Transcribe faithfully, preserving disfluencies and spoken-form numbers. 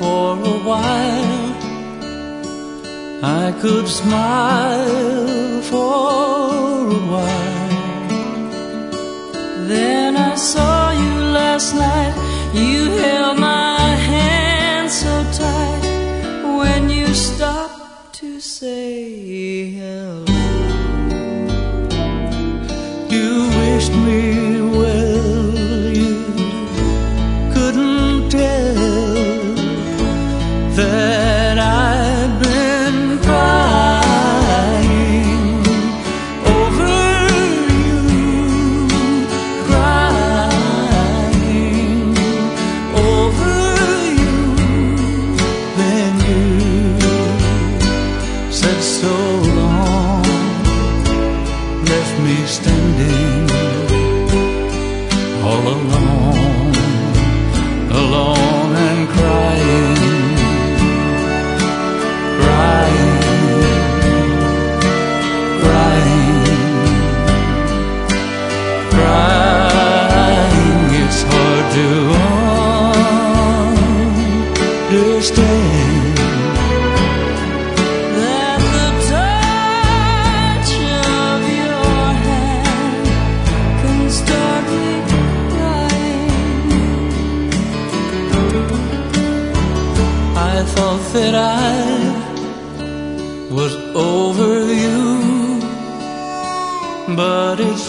for a while I could smile for a while. Then I saw you last night. You held my hand so tight when you stopped to say hello. You wished me well, you couldn't tell that I'd been crying over you, crying over you. Then you said so long, left me standing all alone, alone and crying, crying, crying, crying. It's hard to understand that the touch of your hand can start me crying. I thought that I was over you, but it's